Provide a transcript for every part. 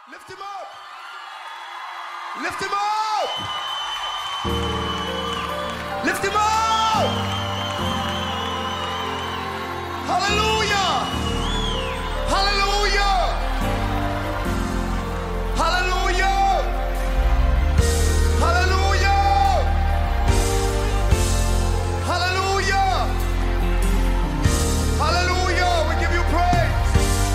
Lift him up. Lift him up. Lift him up. Hallelujah. Hallelujah. Hallelujah. Hallelujah. Hallelujah. Hallelujah. We give you praise.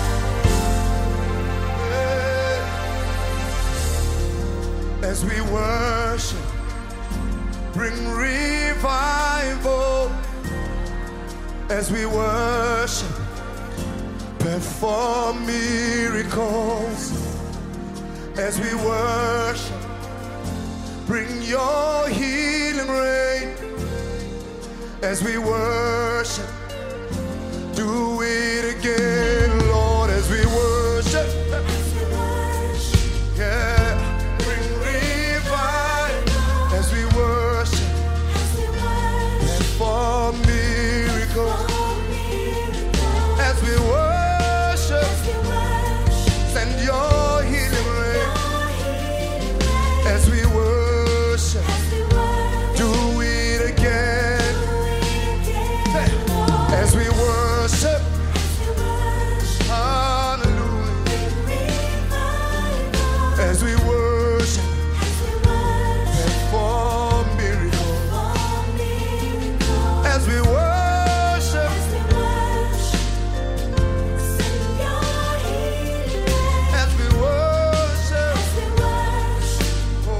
As we worship, bring revival. As we worship, perform miracles. As we worship, bring your healing rain. As we worship, do it again, Lord. As we worship, yeah, bring revival. As we worship, perform miracles. As we worship, send your healing rain. As we worship, do it again. As we worship, hallelujah. As we worship, perform miracles. As we worship, as we worship, oh,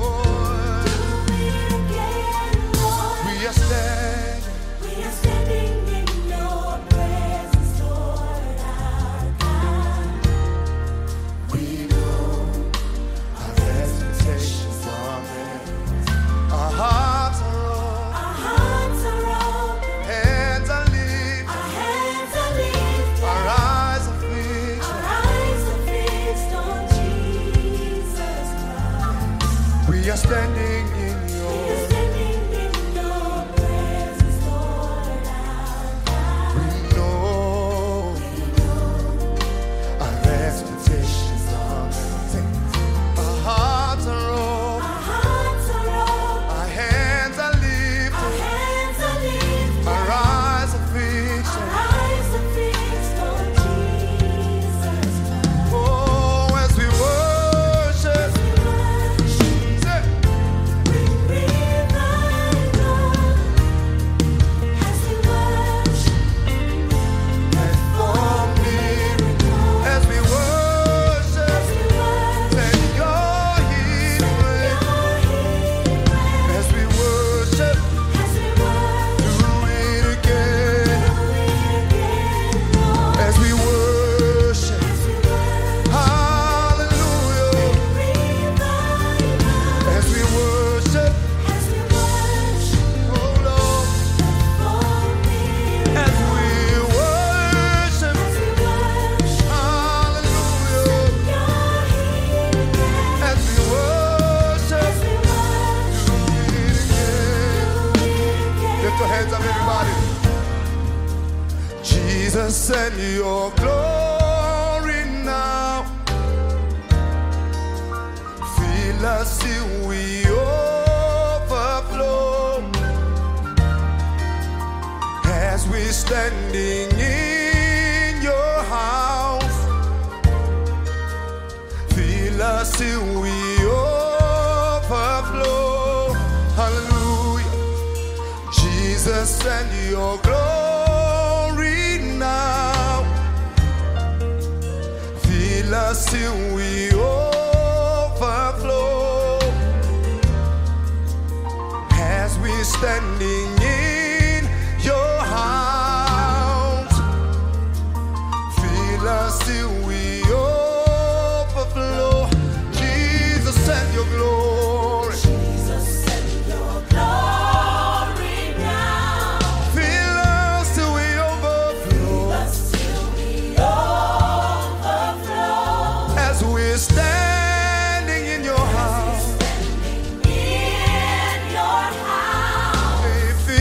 we are standing. We are standing in your presence, Lord our God. We know our expectations are met. Our hearts are open, Our hearts are open, hands are lifted, our hands are lifted, our eyes are fixed. our eyes are fixed on Jesus Christ. We are standing in We are your. standing in your presence, Lord our God. We know our expectations are met. Our hearts are open, Our hearts are open, our hands are lifted, our hands are lifted, our eyes are fixed. our eyes are fixed on Jesus Christ. Oh, as we worship, say, perform miracles. As we worship, send your healing rain. As we worship, do it again. As we worship, hallelujah. As we worship, oh Lord. As we worship, hallelujah. As we worship, do it again. Lift your hands up, everybody. Jesus, send your glory now. Fill us till we overflow. As we're standing in your house, fill us till we overflow. Hallelujah. Jesus, send your glory now. Fill us till we overflow. As we're standing in your house, fill us till we overflow. Jesus, send your glory. Fill us till we overflow. As we're standing in your house, hey,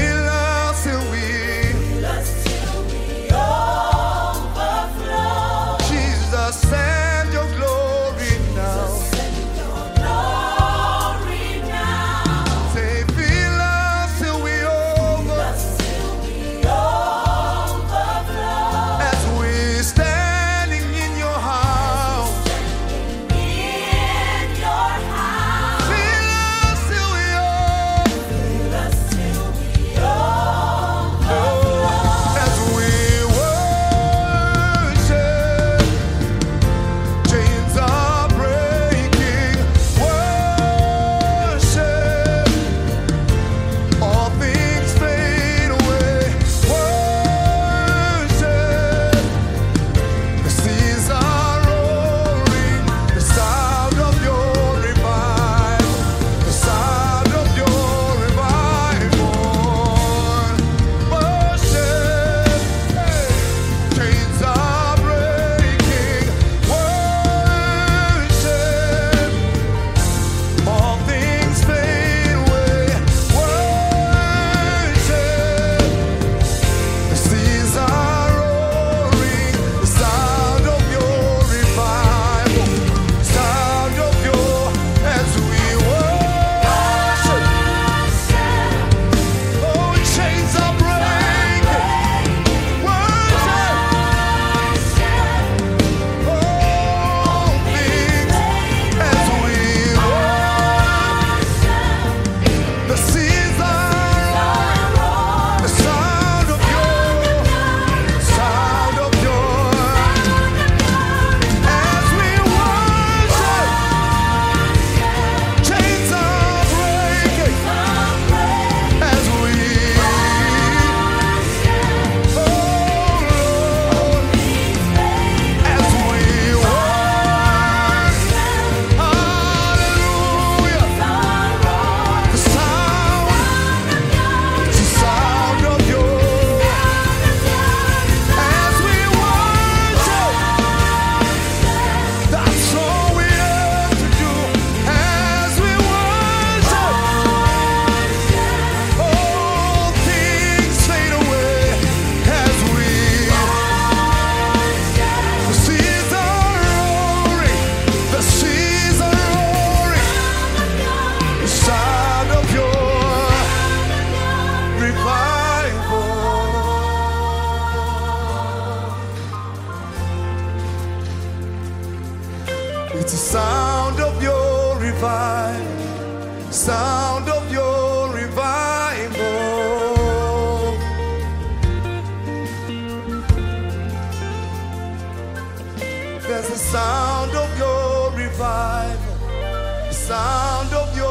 It's the sound of your revival. Sound of your revival. There's the sound of your revival. Sound of your